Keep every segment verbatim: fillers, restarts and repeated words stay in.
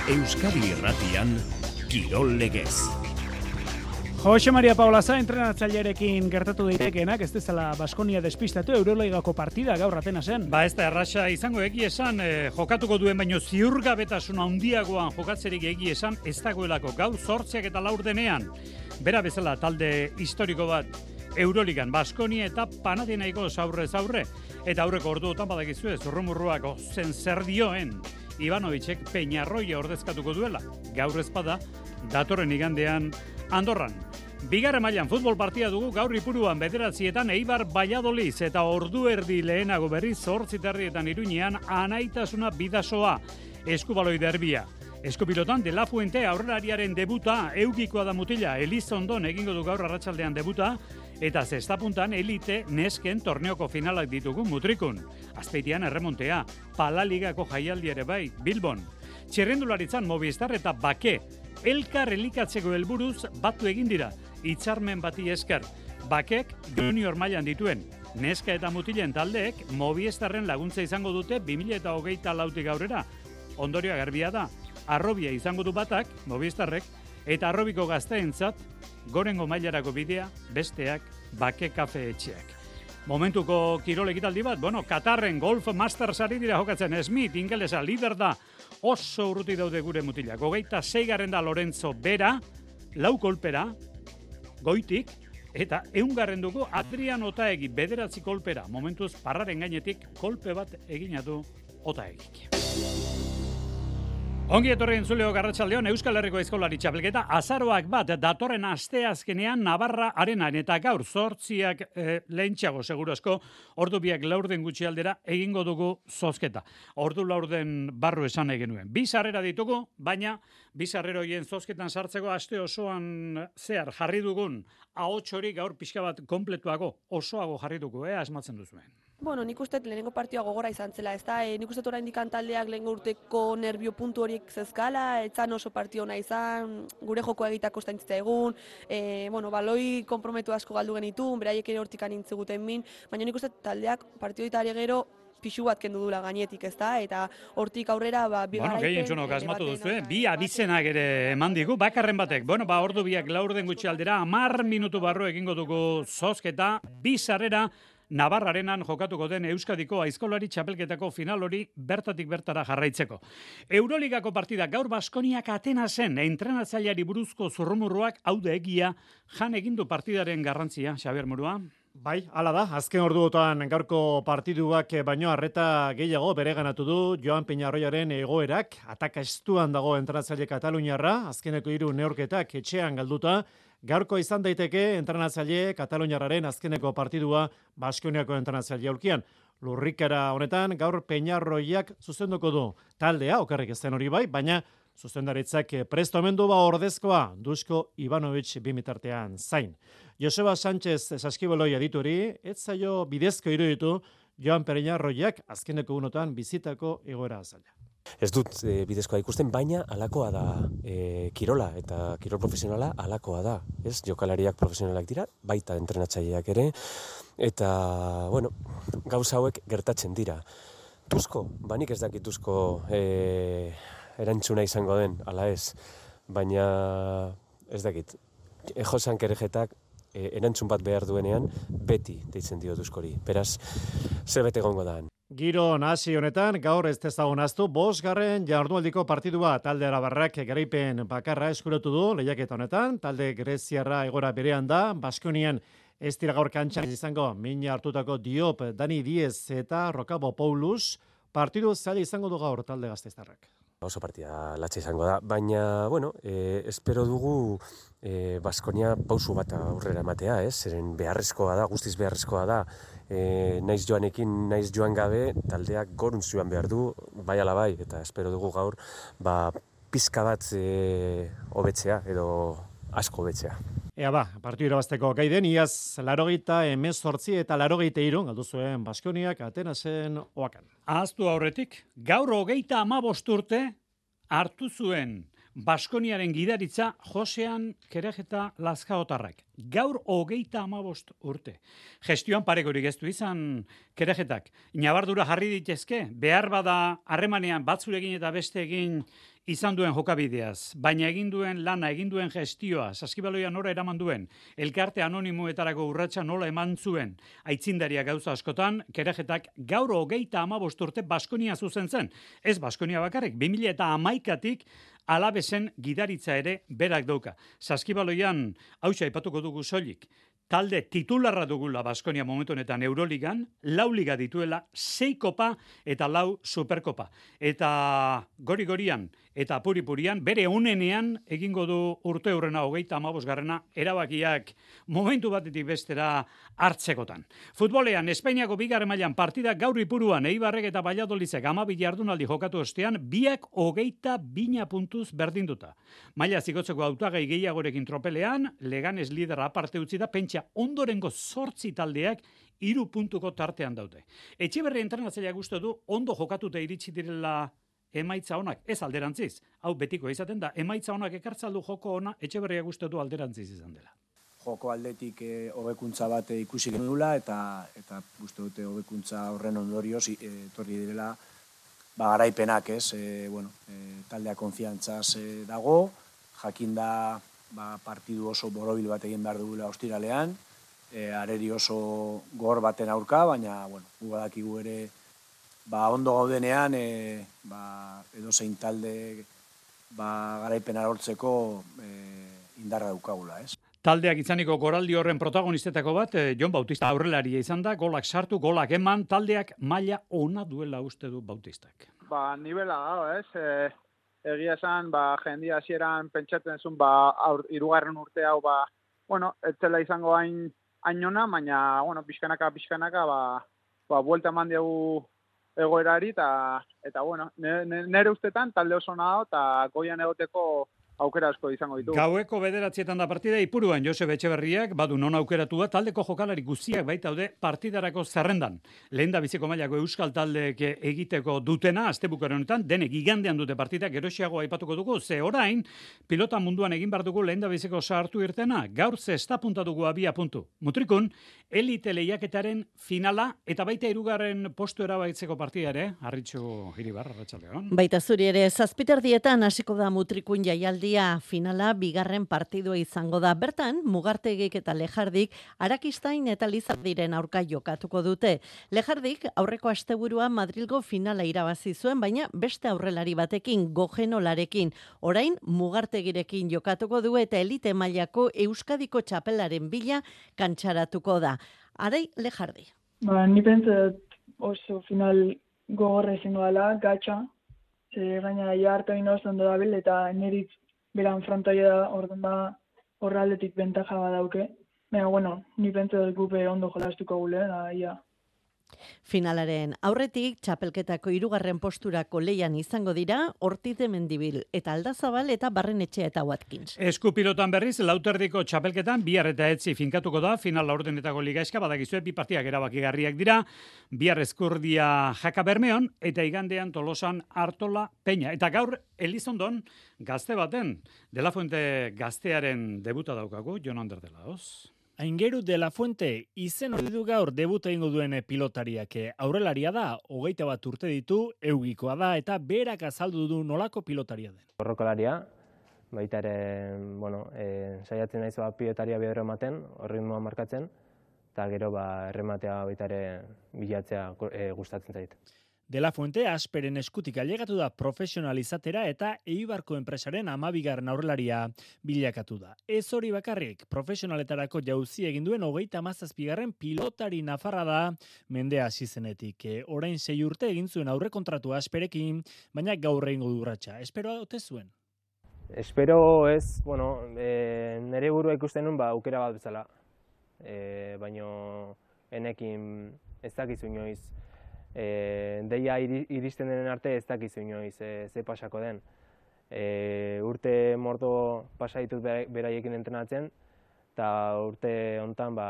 Euskadi Irratian, Kirol Legez. Jose Maria Paulaza entrenatzailearekin gertatu daitekenak, ez dezala Baskonia despistatu Euroligako partida gaur Atenasen. Ba ez da erraxa izango egi esan, eh, jokatuko duen baino ziurgabetasuna handiagoan jokatzerik egi esan ez dagoelako gaur zortziak eta laur denean. Bera bezala talde historiko bat Euroligan, Baskonia eta Panathinaikos aurrez aurre. Eta aurreko orduotan badakizue zurrumurruak ozen zer dioen. Ivanovicek Peñarroia ordezkatuko duela. Gaur ezpada, datorren igandean Andorran. Bigarren mailan futbol partia dugu gaur Ipuruan bederatzietan Eibar Valladolid eta ordu erdi lehenago berriz zortzi terrietan Iruñean Anaitasuna Bidasoa. Eskubaloi derbia. Eskupilotan De La Fuente aurrelariaren debuta, eugikoa da mutila, Elizondon egingo du gaur arratsaldean debuta, eta zestapuntan elite nesken torneoko finalak ditugu mutrikun. Azpeitian erremontea, Palaligako jaialdi ere bai, Bilbon. Txirrendularitzan Movistar eta Bake, elkar elikatzeko helburuz batu egin dira, hitzarmen bati esker. Bakek junior mailan dituen, neska eta mutilen taldeek Movistarren laguntza izango dute bi mila hogeita lautik aurrera. Ondorioa garbia da, arrobia izango du batak, Movistarrek, eta arrobiko gazteentzat, gorengo mailarako bidea, besteak, Bake kafe etxeak. Momentuko kirol ekitaldi bat, bueno, Katarren Golf Masters ari dira jokatzen, Smith, ingelesa, lider da, oso urruti daude gure mutilak. Hogeita seigarren da Lorenzo Bera, lau kolpera, goitik, eta eungarren dugu Adrian Otaegi, bederatzi kolpera. Momentuz, parraren gainetik, kolpe bat egina du Otaegik. Ongi etorri entzuleo Garratxaldeon, Euskal Herriko Aizkolari txapelketa, azaroak bat datorren asteazkenean Navarra arenan eta gaur zortziak eh, lehentxago segurasko, ordu biak laurden gutxi aldera egingo dugu zozketa. Ordu laurden barru esan egin nuen. Bi sarrera ditugu, baina bi sarrera horien zozketan sartzeko aste osoan zehar jarri dugun ahots hori gaur pixka bat kompletuago, osoago jarri dugu, eh, asmatzen duzuen. Bueno, nik uste lehenengo partioa gogora izan zela, ez da, e, nik uste oraindik taldeak lehengo urteko nervio puntu horiek zezkala, etzan oso partio ona izan, gure joko egitako estaintzita egun, e, bueno, baloi komprometu asko galdu genitun, beraiek ere hortik anintzeguten min, baina nik uste taldeak partio ditari gero pixu bat kendu dula gainetik, ez da, eta hortik aurrera, ba, bi bueno, garaipen... Bueno, gehientxunok asmatu duzu, eh? Bi abizenak ere eman digu, bakarren batek. Bueno, ba, ordu biak laurden gutxi aldera, amar minutu barru egingo dugu zozketa, bi sarrera, Navarrarenan jokatuko den Euskadiko Aizkolari txapelketako final hori bertatik bertara jarraitzeko. Euroligako partida gaur Baskoniak Atenasen entrenatzaileari buruzko zurrumurruak haude egia jan egindu partidaren garrantzia, Xabier Murua. Bai, hala da, azken orduotan gaurko partiduak baino arreta gehiago bereganatu du Joan Peñarroiaren egoerak, ataka estuan dago entrenatzaile Kataluniarra, azkeneko hiru neurketak etxean galduta, gaurko izan daiteke entrenatzaile Kataluniarraren azkeneko partidua Baskoniako entrenatzaile aurkian. Lurrikara honetan gaur Peñarroiak zuzenduko du taldea, okerrik ez zen hori bai, baina zuzendaritzak prestomendu ba ordezkoa Dusko Ivanovic bimitartean zain. Joseba Sánchez Saskiboloi adituri, ez zaio bidezko iruditu Joan Peñarroiak azkeneko unotan bizitako egoera azalea. Ez dut e, bidezkoa ikusten, baina alakoa da e, kirola, eta kirol profesionala alakoa da. Ez, jokalariak profesionalak dira, baita entrenatzaileak ere, eta, bueno, gauza hauek gertatzen dira. Tuzko, banik ez dakit Tuzko e, erantzuna izango den, ala ez, baina ez dakit. E, Josan Kerejetak e, erantzun bat behar duenean, beti deitzen dio Tuzkori. Beraz, zerbait egongo da. Giro nahasi honetan, gaur ez dezagun aztu, bosgarren jardunaldiko partidua talde arabarrak garaipen bakarra eskuratu du lehiaketa honetan, talde greziarra egora berean da, Baskonian ez dira gaur kantxan izango, mina hartutako Diop, Dani Diez eta Rokabo Paulus, partidu zaila izango du gaur talde gazteiztarrak. Oso partida latxa izango da, baina, bueno, eh, espero dugu eh, Baskonia pausu bat aurrera ematea, ez? Zeren beharrezkoa da, guztiz beharrezkoa da, eh, naiz joanekin, naiz joan gabe, taldeak goruntz joan behar du, bai ala bai, eta espero dugu gaur, ba, pizka bat eh, hobetzea, edo asko hobetzea. Ea ba, partidu irabazteko gai den, iaz larogeita hemezortzi eta larogeita hiru galdu zuen Baskoniak Atenasen oakan. Ahaztu aurretik, gaur hogeita hamabost urte hartu zuen Baskoniaren gidaritza Josean Kerejeta Lazkaotarrak. Gaur hogeita hamabost urte. Gestioan parekorik ez du izan Kerejetak. Inabardura jarri ditezke, behar bada harremanean batzurekin eta besteekin izan duen jokabideaz, baina egin duen lana, egin duen gestioa, saskibaloia nora eraman duen, elkarte anonimoetarako urratsa nola eman zuen, aitzindaria gauza askotan, kerejetak gaur hogeita hamabost urte Baskonia zuzen zen. Ez Baskonia bakarrik, bi mila eta hamaikatik Alabesen gidaritza ere berak dauka. Saskibaloian, hausa aipatuko dugu soilik, talde titularra dugula Baskonia momentu honetan Euroligan, lau liga dituela, sei kopa eta lau superkopa. Eta gori-gorian eta apuri-purian, bere unenean egingo du urte hurrena hogeita hamabosgarrena erabakiak momentu batetik bestera hartzekotan. Futbolean, Espainiako bigarren mailan partida gaur Ipuruan, Eibarrek eta Valladolidek hamabi jardunaldi jokatu ostean, biak hogeita bina puntuz berdinduta. Maila zigotzeko hautagai gehiagorekin tropelean, Leganes lidera aparte utzi da, pentsa ondorengo zortzi taldeak hiru puntuko tartean daude. Etxeberri entrenatzaileak uste du ondo jokatuta iritsi direla emaitza onak, ez alderantziz. Hau betiko izaten da, emaitza onak ekartzaldu joko ona, Etxeberriak uste du alderantziz izan dela. Joko aldetik eh, hobekuntza bat ikusi genula eta eta uste dute hobekuntza horren ondorioz etorri direla ba garaipenak, ez? E, bueno, e, taldea konfiantzaz e, dago, jakinda ba partidu oso borobil bat egin behar dugula ostiralean, e, areri oso gor baten aurka, baina bueno, gu badakigu ere ba ondo gaudenean e, ba edozein talde ba garaipena lortzeko e, indarra daukagula, ez? Taldeak itzaniko goraldi horren protagonistetako bat, Jon Bautista aurrelaria izan da, golak sartu, golak eman, taldeak maila ona duela uste du Bautistak. Ba, nivela dago, ez? E, egia esan, ba, jendia hasieran pentsatzen zuen, ba, aur, irugarren urte hau, ba, bueno, ez zela izango hain, hain ona, baina, bueno, pixkanaka, pixkanaka, ba, ba, buelta eman diegu egoerari, eta, eta bueno, nire ustetan talde oso nago, eta goian egoteko aukera asko izango ditu. Gaueko bederatzietan da partida, Ipuruan Josep Etxeberriak badu non aukeratua, taldeko jokalari guztiak baitaude partidarako zerrendan. Lehen da biziko mailako euskal taldeek egiteko dutena, astebukaren honetan, denek igandean dute partida, gerosiago aipatuko dugu, ze orain, pilota munduan egin behar dugu lehen da biziko sartu irtena, gaur zesta punta dugu abia puntu. Mutrikun, elite lehiaketaren finala, eta baita hirugarren postu erabaitzeko partida ere, Arritxu Iribar, arratsaldeon. Baita zuri ere, zazpiterdietan hasiko da Mutrikun jaialdi finala bigarren partidua izango da. Bertan, Mugartegik eta Lejardik Arakistain eta Lizardiren aurka jokatuko dute. Lejardik aurreko asteburua Madrilgo finala irabazi zuen, baina beste aurrelari batekin, Gogenolarekin. Orain, Mugartegirekin jokatuko du eta elite mailako Euskadiko txapelaren bila kantxaratuko da. Arai, Lejardi. Ba, ni pentsat oso final gogorra izango dela, gatxa. E, gaina ja hartu egin oso ondo dabil eta neritz beran frontoia da, orduan da horraldetik bentaja badauke. Baina, bueno, ni pentsa dut gupe ondo jolastuko gule, da, ia. Finalaren aurretik, txapelketako hirugarren posturako leian izango dira, Ortiz de Mendibil eta Aldazabal eta Barrenetxea eta Watkins. Eskupilotan berriz, lauterdiko txapelketan, bihar eta etzi finkatuko da, final laurdenetako ligaeska, badakizue, bi partiak erabakigarriak dira, bihar Ezkurdia Jaka Bermeon, eta igandean Tolosan Artola Peña. Eta gaur, Elizondon, gazte baten, De La Fuente gaztearen debuta daukagu, Jon Ander de Laos. Aingeru de la Fuente izen hori du gaur debuta egingo duen pilotariak. Aurrelaria da, hogeita bat urte ditu, eugikoa da eta berak azaldu du nolako pilotaria den. Borrokalaria, baita ere, bueno, e, saiatzen naiz ba, pilotaria bidero ematen, horritmoa markatzen, eta gero ba, errematea baita ere bilatzea e, gustatzen zait. De La Fuente Asperen eskutik ailegatu da profesionalizatera eta Eibarko enpresaren hamabigarren aurrelaria bilakatu da. Ez hori bakarrik, profesionaletarako jauzi egin duen hogeita hamazazpigarren pilotari nafarra da mendea hasi zenetik. E, orain sei urte egin zuen aurre kontratua Asperekin, baina gaur egingo du urratsa. Espero ote zuen? Espero ez, bueno, e, nire burua ikusten nuen ba, aukera bat bezala. E, baino enekin ez dakizu inoiz. E, deia iristen denen arte ez dakizu inoiz e, ze pasako den. E, urte mordo pasa ditut beraiekin entrenatzen, eta urte hontan ba,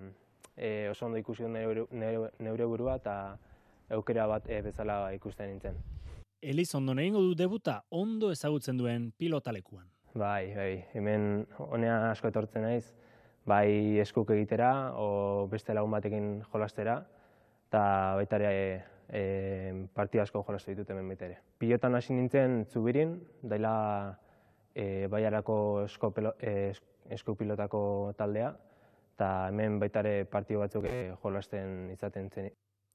e, oso ondo ikusi neure, neure, neure burua eta aukera bat e, bezala ikusten nintzen. Elizondon egingo du debuta ondo ezagutzen duen pilotalekuan. Bai, bai, hemen honea asko etortzen naiz, bai eskuk egitera, o beste lagun batekin jolastera, eta baita ere e, partida asko jolastu ditut hemen baita ere. Pilotan hasi nintzen Zubirin, daila e, Baiarako eskopilo, e, eskupilotako taldea, eta hemen baita ere partio batzuk e, jolasten izaten zen.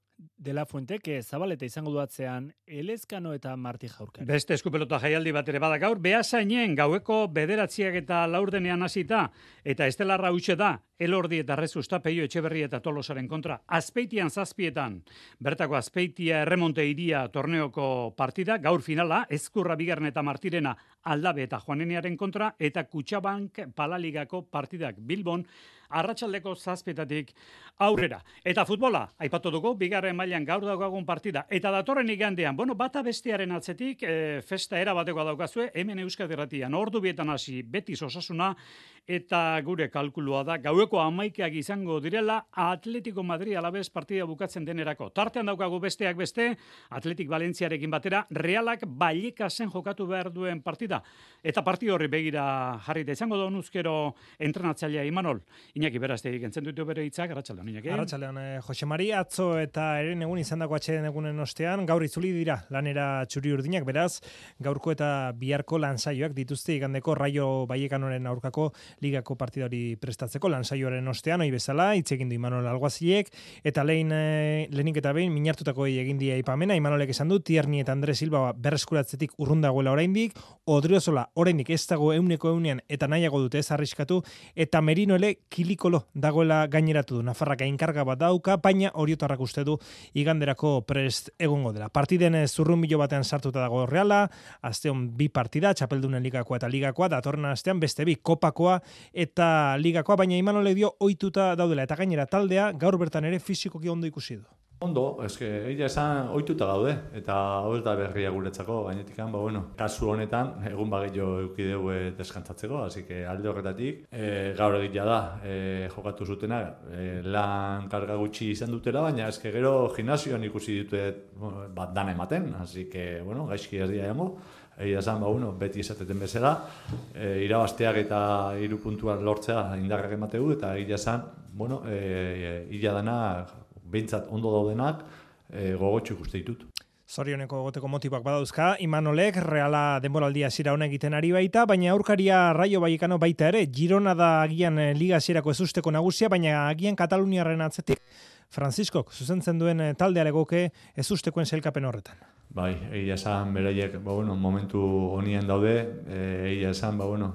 De la Fuentek Zabaleta izango duatzean Elezkano eta Marti Jaurkari. Beste eskupelota jaialdi bat ere bada gaur, behasainen gaueko bederatziak eta laurdenean hasita, eta estelarra hutxe da, Elordi eta Rezusta, Peio Etxeberri eta Tolosaren kontra. Azpeitian zazpietan, bertako Azpeitia Erremonte Iria torneoko partida, gaur finala, Ezkurra Bigarren eta Martirena Aldabe eta Juaneniaren kontra, eta Kutxabank Palaligako partidak Bilbon, arratsaldeko zazpietatik aurrera. Eta futbola, aipatu dugu, bigarren mailan gaur daukagun partida. Eta datorren igandean, bueno, bata bestearen atzetik, e, festa erabatekoa daukazue, hemen Euskadi Irratian, ordu bietan hasi Betis Osasuna, eta gure kalkulua da, gaueko hamaikak izango direla, Atletico Madrid Alavés partida bukatzen denerako. Tartean daukagu besteak beste, Atletik Valentziarekin batera, Realak Vallecasen jokatu behar duen partida. Eta partida horri begira jarrita izango da honuzkero entrenatzailea Imanol. Iñaki Beraztegik entzun ditu bere hitzak, arratsaldean Iñaki. Arratsaldean eh, Jose Mari, atzo eta eren egun izandako atxeden egunen ostean, gaur itzuli dira lanera txuri urdinak, beraz, gaurko eta biharko lansaioak dituzte igandeko Raio Vallecanoren aurkako ligako partida hori prestatzeko lansaioaren ostean, hoi bezala, hitz egin du Imanol Alguaziek, eta lehin, eh, lehenik eta behin minartutako egin die aipamena, Imanolek esan du, Tierni eta Andre Silva berreskuratzetik urrun dagoela oraindik, Odriozola oraindik ez dago euneko eunean eta nahiago dute ez arriskatu, eta Merino ele kilikolo dagoela gaineratu du. Nafarrak ainkarga bat dauka, baina Oriotarrak uste du iganderako prest egongo dela. Partiden zurrunbilo batean sartuta dago Reala, asteon bi partida, Txapeldunen ligakoa eta ligakoa, datorren astean beste bi, kopakoa eta ligakoa, baina Imanolek dio ohituta daudela, eta gainera taldea gaur bertan ere fisikoki ondo ikusi du. Ondo, eske, egia esan ohituta gaude, eta hau ez da berria guretzako, gainetik ba, bueno, kasu honetan, egun bagillo eukideu e, deskantzatzeko, así que alde horretatik, e, gaur egitea da, e, jokatu zutena, e, lan karga gutxi izan dutela, baina eske gero gimnasioan ikusi dute bat dana ematen, así que, bueno, gaizki ez dira jango, egia esan, ba, bueno, beti esateten bezala, e, irabazteak eta hiru puntuak lortzea indarrak emateu, eta egia esan, bueno, e, e, illa dana, behintzat ondo daudenak, e, gogotxo ikuste ditut. Zorioneko goteko motiboak badauzka, Imanolek Reala denboraldia hasiera ona egiten ari baita, baina aurkaria Raio Vallecano baita ere, Girona da agian liga hasierako ezusteko nagusia, baina agian Kataluniarren atzetik Franciscok zuzentzen duen taldea legoke ezustekoen sailkapen horretan. Bai, egia esan beraiek, ba, bueno, momentu honien daude, e, egia esan, ba, bueno,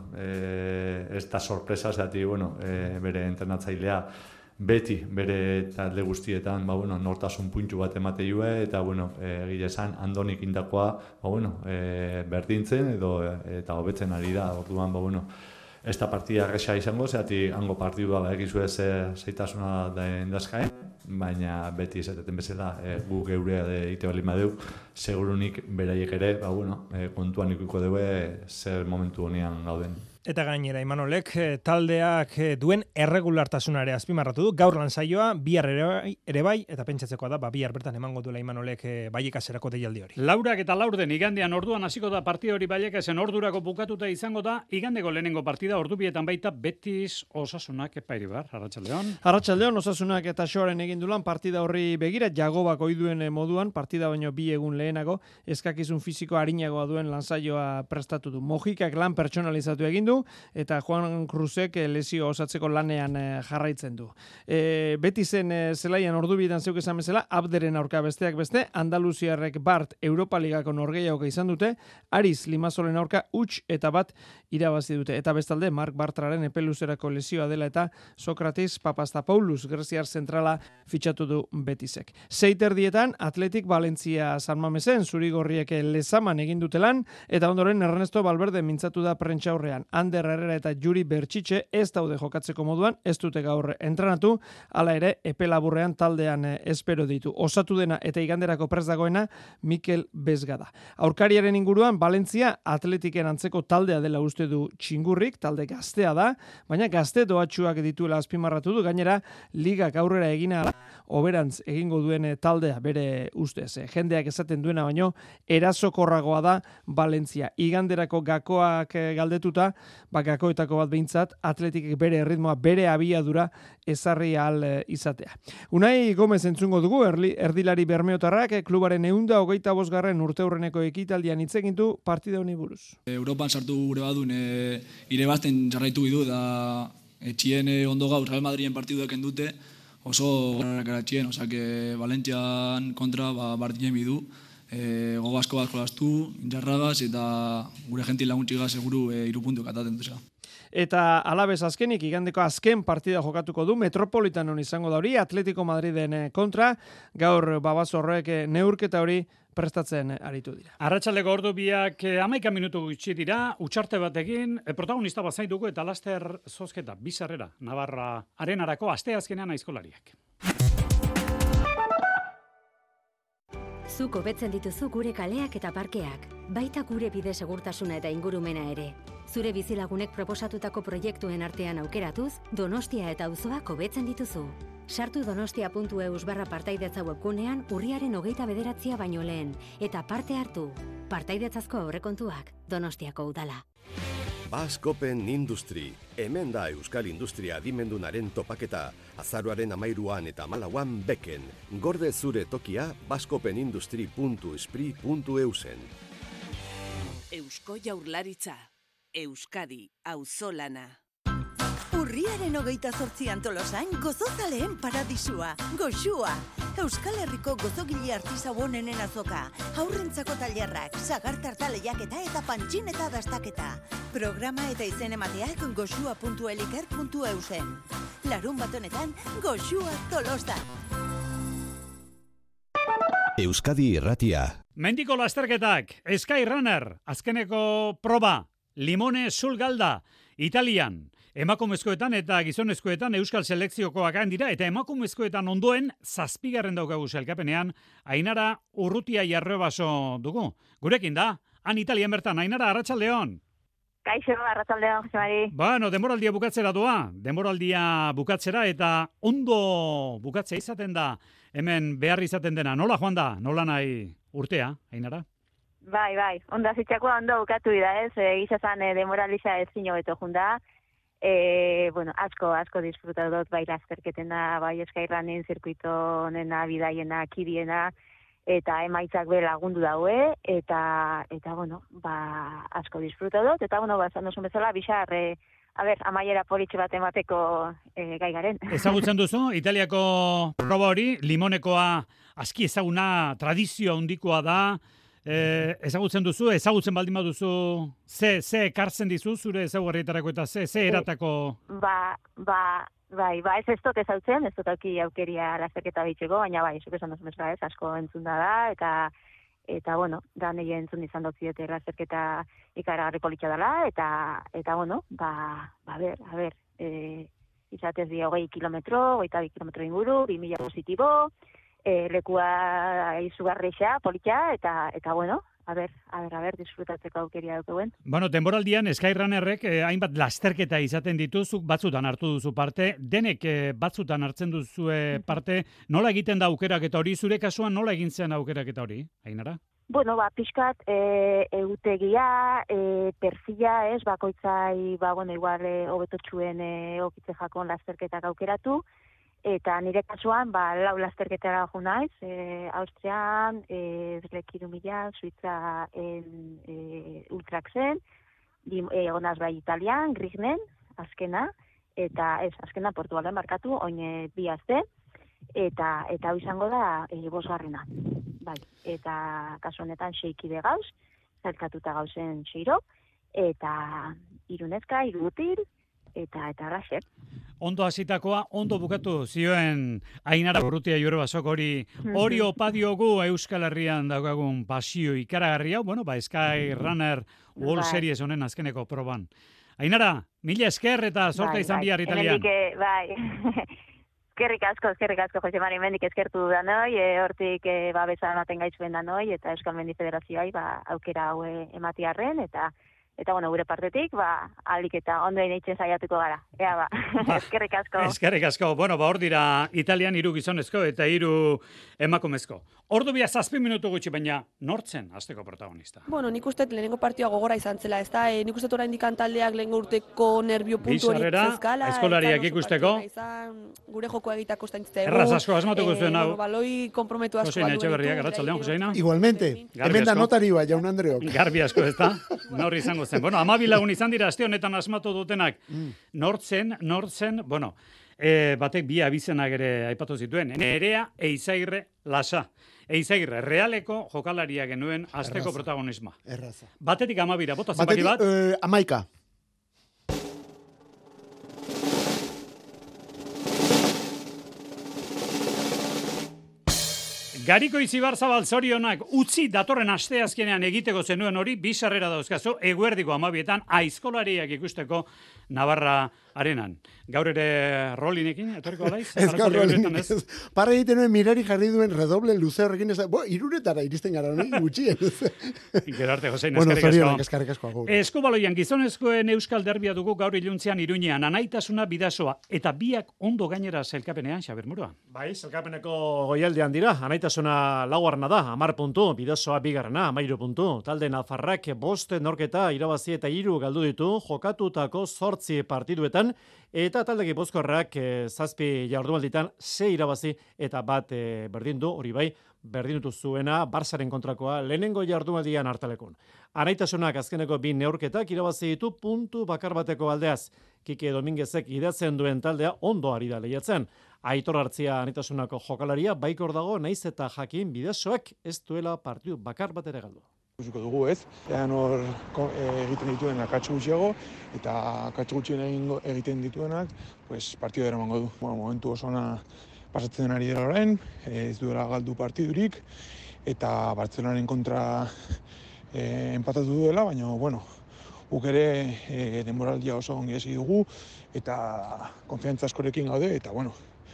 e, ez da sorpresa, zati, bueno, e, bere entrenatzailea, beti bere talde guztietan ba, bueno, nortasun puntu bat emate jue, eta bueno, egia esan Andonik indakoa ba, bueno, e, berdintzen edo eta hobetzen ari da. Orduan ba, bueno, ez da partida erresa izango, zehati hango partidua ba, egizu ez zeitasuna da endazkaen, baina beti esateten bezala e, gu geurea de ite bali madeu, segurunik beraiek ere ba, bueno, e, kontuan ikuko dugu zer momentu honean gauden. Eta gainera, Imanolek taldeak duen erregulartasunare azpimarratu du. Gaur lansaioa, bihar ere bai, ere bai eta pentsatzekoa da, ba, bihar bertan emango duela Imanolek Vallecaserako deialdi hori. Laurak eta laurden igandean orduan hasiko da partida hori Vallecasen ordurako bukatuta izango da, igandeko lehenengo partida ordu bietan baita Betis Osasunak Epairibar, Arratsaldeon. Arratsaldeon, Osasunak eta Xoaren egin dulan partida horri begira, Jagobak oiduen moduan, partida baino bi egun lehenago, eskakizun fisiko arinagoa duen lansaioa prestatu du. Mojikak lan pertsonalizatu egin du, eta Juan Cruzek lesio osatzeko lanean jarraitzen du. E, Betisen e, zelaian ordubietan zeuk esan bezala, Abderen aurka besteak beste, Andaluziarrek Bart Europa Ligako norgehiagoka izan dute, Ariz Limasolen aurka huts eta bat irabazi dute. Eta bestalde, Mark Bartraren epeluzerako lesioa dela eta Sokrates Papastapoulos greziar zentrala fitxatu du Betisek. Seiter dietan, Atletik Valentzia San Mamesen, zurigorriek lezaman egin dutelan, eta ondoren Ernesto Valverde mintzatu da prentsa aurrean. Ander Herrera eta Juri Bertxitxe ez daude jokatzeko moduan, ez dute gaur entrenatu, hala ere, epe laburrean taldean espero ditu. Osatu dena eta iganderako prest dagoena Mikel Bezgada. Aurkariaren inguruan, Valentzia Atletiken antzeko taldea dela uste du Txingurrik, talde gaztea da, baina gazte doatxuak dituela azpimarratu du, gainera, ligak aurrera egina oberantz egingo duen taldea bere ustez. Jendeak esaten duena baino, erasokorragoa da Valentzia. Iganderako gakoak galdetuta, bakakoetako bat behintzat, atletikek bere erritmoa, bere abiadura ezarri ahal izatea. Unai Gomez entzungo dugu, erli, erdilari bermeotarrak, klubaren eunda hogeita bosgarren urteurreneko ekitaldian hitzegindu partida honi buruz. Europan sartu gure badun, e, irebazten jarraitu bidu, da etxien ondo gaur Real Madriden partidueken dute, oso gara etxien, osak Valentzian kontra ba, partiden bidu, e, gogo asko bat jolastu, jarragaz, eta gure gentil laguntxiga seguru e, irupuntu kataten duzera. Eta alabez azkenik, igandeko azken partida jokatuko du, Metropolitanon izango da hori, Atletico Madriden kontra, gaur babazorroek neurketa hori prestatzen aritu dira. Arratsaldeko ordu biak hamaika minutu gutxi dira, utxarte batekin, protagonista bazaituko eta laster zozketa, bizarrera, Navarra arenarako asteazkenean aizkolariak. Zuk hobetzen dituzu gure kaleak eta parkeak, baita gure bide segurtasuna eta ingurumena ere. Zure bizilagunek proposatutako proiektuen artean aukeratuz, Donostia eta auzoak hobetzen dituzu. Sartu donostia puntu eus barra partaidetza webgunean urriaren hogeita bederatzia baino lehen, eta parte hartu. Partaidetzazko aurrekontuak, Donostiako udala. Basque Open Industry, hemen da Euskal Industria adimendunaren topaketa, azaroaren amairuan eta malauan beken, gorde zure tokia bascopenindustry puntu espri puntu eusen. Eusko Jaurlaritza, Euskadi, auzolana. Urriaren hogeita zortzian Tolosain gozozaleen paradisua, goxua. Euskal Herriko gozogile artisau honenen azoka, haurrentzako tailerrak, sagar tartaleiak eta eta pantxineta dastaketa. Programa eta izen emateak goxua puntu eliker puntu eusen. Larun bat honetan, goxua Tolosa. Euskadi Irratia. Mendiko lasterketak, Skyrunner, azkeneko proba, Limone Sulgalda, Italian. Emakumezkoetan eta gizonezkoetan euskal selekziokoak dira eta emakumezkoetan ondoen zazpigarren daukagu sailkapenean Ainara Urrutia Jarrebaso dugu. Gurekin da, han Italian bertan, Ainara, arratsaldeon. Kaixo, arratsaldeon, Jose Mari. Bueno, denboraldia bukatzera doa, denboraldia bukatzera eta ondo bukatzea izaten da, hemen behar izaten dena. Nola joan da, nola nahi urtea, Ainara? Bai, bai, onda zitxakoa ondo bukatu dira ez, e, gizazan e, denboraldia ez zino beto junda. E, bueno, asko, asko disfrutatu dut, bai lasterketena, bai Skyrunning zirkuito nena, bidaiena, kiriena, eta emaitzak be lagundu daue, eta, eta bueno, ba, asko disfrutatu dut, eta bueno, ba, zan duzun bezala, bixar, e, a ber, amaiera politxe bat emateko e, gai garen. Ezagutzen duzu, Italiako proba hori, limonekoa aski ezaguna, tradizio handikoa da, Eh, ezagutzen duzu, ezagutzen baldin baduzu, ze, ze ekartzen dizu zure ezaugarrietarako eta ze, ze eratako? Ba, ba, bai, ba, ez ez dut ezagutzen, ez dut auki aukeria lasterketa bitxeko, baina bai, zuk esan duzun bezala ez, asko entzunda da, eta, eta bueno, da nahi entzun izan dut ziote lasterketa ikaragarri politxa dela, eta, eta bueno, ba, ba, ber, a ber, e, izatez di hogei kilometro, hogeita bi kilometro inguru, bi mila positibo, E, lekua izugarreixa, politxa, eta, eta bueno, a ber, a ber, a ber, disfrutatzeko aukeria dukuen. Bueno, denboraldian Skyrunnerrek eh, hainbat lasterketa izaten dituzuk, batzutan hartu duzu parte, denek eh, batzutan hartzen duzue parte, nola egiten da aukeraketa hori, zure kasuan nola egin zen aukeraketa hori, Ainara? Bueno, ba, pixkat, e, eutegia, e, perfila, ez, bakoitzai, ba, bueno, igual, e, hobetotxuen e, okitze jakon lasterketak aukeratu, eta nire kasuan, ba, lau lasterketara jo naiz, e, Austrian, e, Rekirumila, Suitza, en, e, Ultrak zen, egon e, bai Italian, Grignen, azkena, eta ez, azkena Portugalen markatu, oin bi azte, eta eta hau izango da e, bosgarrena. Bai, eta kasu honetan seikide gauz, zalkatuta gauzen seiro, eta irunezka, irugutil, eta eta raxer. Ondo hasitakoa, ondo bukatu zioen Ainara Urrutia Jarrebasok hori hori opa diogu Euskal Herrian daukagun pasio ikaragarri hau, bueno, ba Skyrunner World bai. Series honen azkeneko proban. Ainara, mila esker eta sorte bai, izan bai. Bihar Italian. Hemendik, bai. Eskerrik asko, eskerrik asko, Jose Mari, hemendik eskertu da noi, e, hortik e, ba, bezan ematen gaitzuen da noi, eta Euskal Mendi Federazioai ba, aukera hau ematiarren, eta Eta, bueno, gure partetik, ba, alik eta ondo eitzen saiatuko gara. Ea, ba, eskerrik asko. Eskerrik asko. Bueno, ba, hor dira Italian hiru gizonezko eta hiru emakumezko. Ordu bia zazpi minutu gutxi, baina nortzen azteko protagonista? Bueno, nik uste lehenengo partioa gogora izan zela, ez da, e, nik uste oraindik taldeak lehengo urteko nervio puntu hori zezkala. Eskolariak ikusteko. Izan, gure jokoa egitako estaintzita egun. Erraz asko asmatuko zuen hau. Bueno, baloi komprometu asko Joseina Etxeberriak, arratsaldeon, Joseina. Igualmente, hemen da notarioa, jaun Andreok. Garbi asko, ez da? Nor izango zen. Bueno, amabi lagun izan dira aste honetan asmatu dutenak. Mm. Nortzen, nortzen, bueno, e, batek bi abizenak ere aipatu zituen. Nerea Eizairre Lasa. Eizairre, realeko jokalaria genuen asteko protagonisma. Erraza. Batetik amabira, bota zenbaki bat? Batetik, uh, amaika. Gariko Izibarzabal zorionak utzi datorren asteazkenean egiteko zenuen hori, bi sarrera dauzkazu, eguerdiko amabietan, aizkolariak ikusteko Navarra arenan. Gaur ere Rolinekin, etoriko alaiz? Ez gaur Rolinekin, ez. Para egiten nuen mirari jarri duen redoble luze horrekin, ez da, bo, iruretara iristen gara, no? Gutxien. Gerarte, Josein, bueno, eskerrik asko. eskerrik asko agur. Eskubaloian gizonezkoen euskal derbia dugu gaur iluntzean Iruñean, anaitasuna bidasoa, eta biak ondo gainera zelkapenean, Xaber Murua. Bai, zelkapeneko goialdean dira, anaitasuna laugarna da, amar puntu, bidasoa bigarrena, amairu puntu, talde nafarrak bost norketa irabazi eta hiru galdu ditu, jokatutako zortzi partiduetan, eta talde gipuzkoarrak e, zazpi jardunalditan sei irabazi eta bat e, berdindu, hori bai, berdinutu zuena Barsaren kontrakoa lehenengo jardunaldian hartalekun. Anaitasunak azkeneko bi neurketak irabazi ditu puntu bakar bateko aldeaz. Kike Dominguezek idatzen duen taldea ondo ari da lehiatzen. Aitor Hartzia anaitasunako jokalaria baikor dago, naiz eta jakin bidasoak ez duela partidu bakar bat ere galdu. Ikusiko dugu, ez? Ean hor egiten dituen akatsu gutxiago eta akatsu gutxien egiten dituenak, pues partidu dara mango du. Bueno, momentu oso ona pasatzen ari dela orain, ez duela galdu partidurik eta Bartzelonaren kontra eh, empatatu duela, baina bueno, guk ere eh, denboraldia oso ongi hasi dugu eta konfiantza askorekin gaude eta bueno,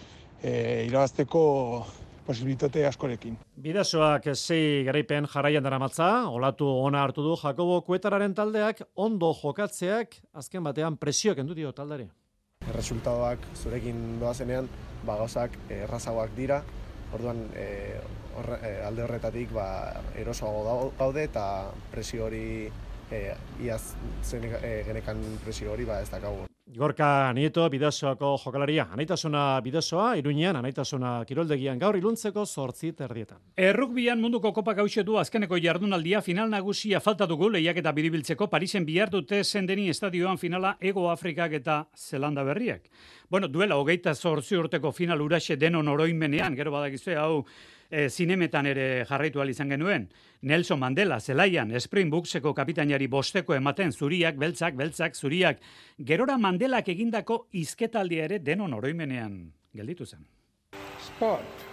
eh, irabazteko posibilitate askorekin. Bidasoak sei garaipen jarraian daramatza, olatu ona hartu du Jakobo Kuetararen taldeak ondo jokatzeak azken batean presio kendu dio taldari. Erresultadoak zurekin doazenean, ba gauzak errazagoak dira. Orduan e, orre, e, alde horretatik ba erosoago gaude eta presio hori e, iaz zen e, genekan presio hori ba ez dakagu. Gorka Nieto Bidasoako jokalaria. Anaitasuna Bidasoa, Iruñean, anaitasuna kiroldegian gaur iluntzeko zortzi terdietan. Errukbian munduko kopak hausetu azkeneko jardunaldia final nagusia falta dugu lehiak eta biribiltzeko Parisen bihar dute Sendeni estadioan finala Ego Afrikak eta Zelanda berriak. Bueno, duela hogeita zortzi urteko final uraxe denon oroimenean, gero badakizue hau e, zinemetan ere jarraitu ahal izan genuen. Nelson Mandela zelaian Springbokseko kapitainari bosteko ematen zuriak, beltzak, beltzak, zuriak. Gerora Mandelak egindako izketaldia ere denon oroimenean gelditu zen. Sport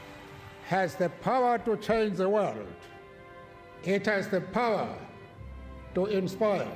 has the power to change the world. It has the power to inspire.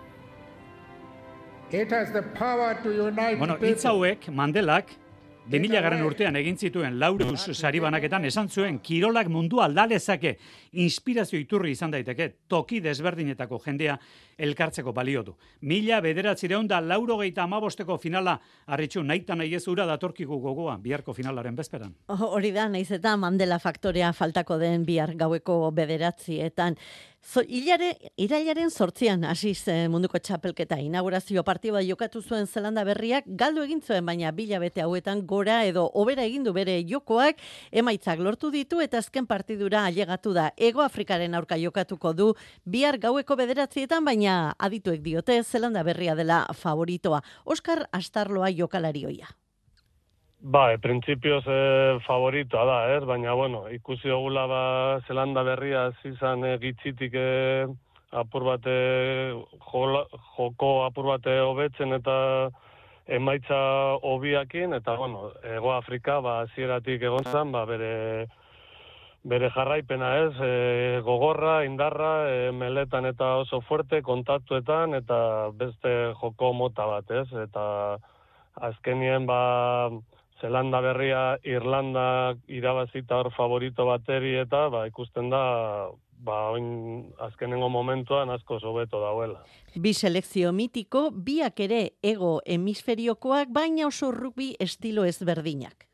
It has the power to unite bueno, people. Hitz hauek Mandelak bi mila garren urtean egin zituen Laurus sari banaketan esan zuen kirolak mundua aldalezake inspirazio iturri izan daiteke toki desberdinetako jendea elkartzeko balio du. Mila bederatzireun da laurogeita amabosteko finala arritxu naita nahi ez ura datorkigu gogoa biharko finalaren bezperan. Hori da, naiz eta Mandela faktorea faltako den bihar gaueko bederatzietan. So, ilare, irailaren sortzian hasi munduko txapelketa inaugurazio partida jokatu zuen Zelanda berriak galdu egin zuen, baina bilabete hauetan gora edo hobera egin du bere jokoak, emaitzak lortu ditu eta azken partidura ailegatu da. Ego Afrikaren aurka jokatuko du bihar gaueko bederatzietan, baina adituek diote Zelanda berria dela favoritoa. Oskar Astarloa jokalarioia. Ba, e, printzipioz e, favoritoa da, ez? Baina, bueno, ikusi dugula ba, Zelanda berria zizan e, gitzitik e, apur bate, jola, joko apur bate hobetzen eta emaitza hobiakin, eta, bueno, Ego Afrika, ba, zieratik egon zen, ba, bere, bere jarraipena, ez? E, gogorra, indarra, e, meletan eta oso fuerte, kontaktuetan, eta beste joko mota bat, ez? Eta azkenien, ba, Zelanda berria, Irlanda irabazita hor favorito bateri eta ba, ikusten da ba, oin azkenengo momentuan asko hobeto dauela. Bi selekzio mitiko, biak ere ego hemisferiokoak, baina oso rugby estilo ezberdinak.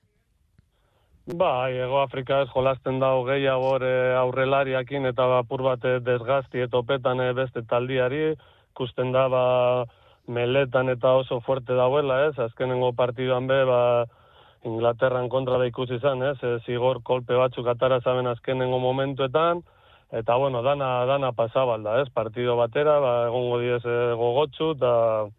Ba, Ego Afrika ez jolasten dago gehiago aurrelariakin eta apur bat desgazti eta opetan beste taldiari, ikusten da ba, meletan eta oso fuerte dauela, ez? Azkenengo partiduan be, ba, Inglaterran kontra da ikusi izan, ez? E, zigor kolpe batzuk atara zaben azkenengo momentuetan, eta bueno, dana, dana pasabalda, ez? Partido batera, ba, egongo diez e, gogotsu, eta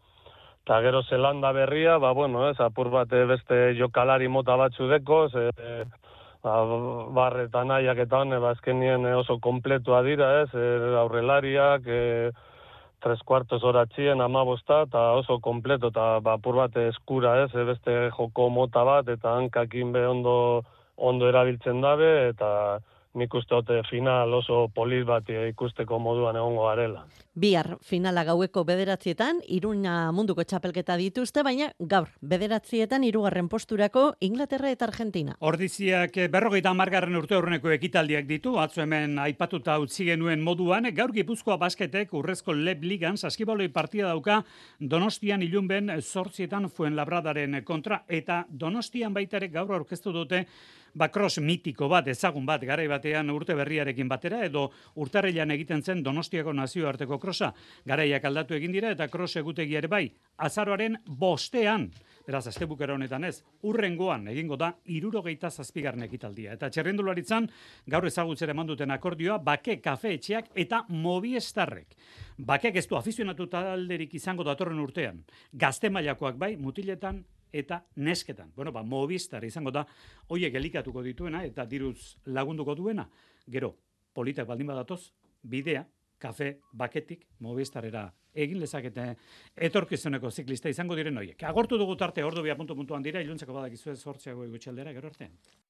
eta gero Zelanda berria, ba, bueno, ez? Apur bat beste jokalari mota batzu deko, ze, e, ba, barretan nahiak eta hone, ba, azkenien oso kompletua dira, ez? E, aurrelariak, e, tres cuartos hora txien, amabosta, eta oso kompleto, eta ba, apur bat eskura, ez, beste joko mota bat, eta hankakin be ondo, ondo erabiltzen dabe, eta nik uste dute final oso polit bat ikusteko moduan egongo garela. Bihar finala gaueko bederatzietan, Iruña munduko txapelketa dituzte, baina gaur bederatzietan hirugarren posturako Inglaterra eta Argentina. Ordiziak berrogeita hamargarren urte aurreneko ekitaldiak ditu, atzo hemen aipatuta utzi genuen moduan, gaur Gipuzkoa basketek urrezko Leb Ligan saskibaloi partida dauka Donostian ilunben zortzietan Fuenlabradaren kontra, eta Donostian baitare gaur aurkeztu dute ba cross mitiko bat, ezagun bat, garai batean urte berriarekin batera, edo urtarrilan egiten zen Donostiako nazioarteko krosa. Garaiak aldatu egin dira eta cross egutegi ere bai, azaroaren bostean, beraz, astebukera honetan ez, urrengoan egingo da hirurogeita zazpigarren ekitaldia. Eta txerrendularitzan, gaur ezagutzera eman duten akordioa, Bake kafe etxeak eta Movistarrek. Bakek ez du afizionatu talderik izango datorren urtean. Gazte mailakoak bai, mutiletan eta nesketan. Bueno, ba, Movistar izango da, hoiek elikatuko dituena eta diruz lagunduko duena. Gero, politak baldin badatoz, bidea, kafe baketik Movistarera egin lezakete etorkizuneko ziklista izango diren hoiek. Agortu dugu tarte, ordu bia puntu puntuan dira, iluntzeko badakizue zortziago egutxaldera, gero artean.